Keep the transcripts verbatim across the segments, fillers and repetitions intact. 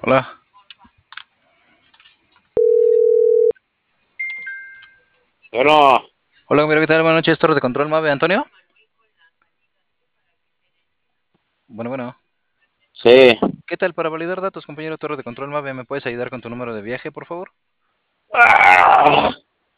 Hola. Bueno, Hola, compañero, ¿qué tal? Buenas noches, Torre de Control Mave. ¿Antonio? Bueno, bueno. sí. ¿Qué tal? Para validar datos, compañero Torre de Control Mave, ¿me puedes ayudar con tu número de viaje, por favor? Ah,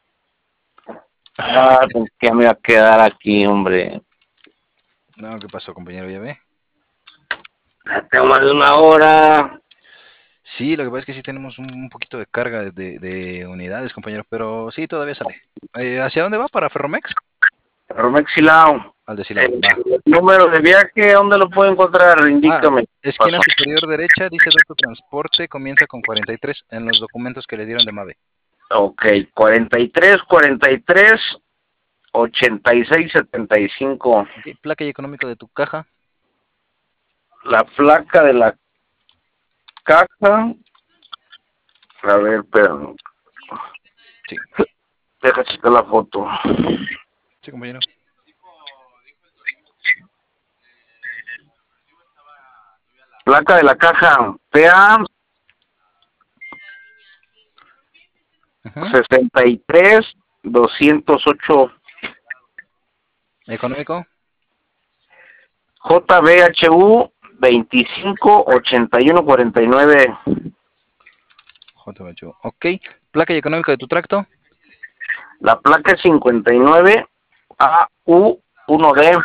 ah, ¿con qué me va a quedar aquí, hombre? No, ¿qué pasó, compañero? ¿Ya ve? Ya tengo más de una hora. Sí, lo que pasa es que sí tenemos un, un poquito de carga de, de- de unidades, compañero, pero sí, todavía sale. Eh, ¿hacia dónde va? ¿Para Ferromex? Romexilao. Al de Silao, El va. número de viaje, ¿dónde lo puedo encontrar? Ah, Indícame. ¿Qué esquina pasó? superior derecha, dice dato transporte, comienza con cuarenta y tres en los documentos que le dieron de Mave. Ok, cuarenta y tres, cuarenta y tres, ochenta y seis, setenta y cinco. Ok, placa y económico de tu caja. La placa de la caja. A ver, pero Sí, deja checar la foto. sí, compañero. Placa de la caja P A Ujú. sesenta y tres, doscientos ocho. Económico. J B H U veinticinco ochenta y uno cuarenta y nueve. J ocho. Ok, placa y económico de tu tracto. La placa es cincuenta y nueve A U uno D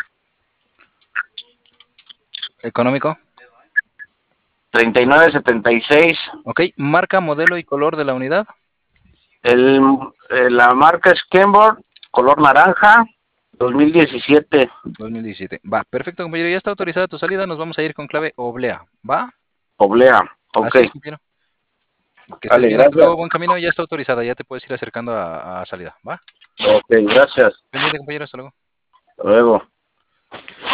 Económico. treinta y nueve setenta y seis. Ok, marca, modelo y color de la unidad. El, eh, la marca es Kenworth, color naranja, dos mil diecisiete. dos mil diecisiete. Va, perfecto, compañero. Ya está autorizada tu salida. Nos vamos a ir con clave oblea. ¿Va? Oblea. Ok, Así es, compañero. Que estés vale, bien. Hasta gracias. luego. Buen camino. Ya está autorizada. Ya te puedes ir acercando a, a salida. ¿Va? Ok, gracias. Pendiente, compañero. Hasta luego. Hasta luego.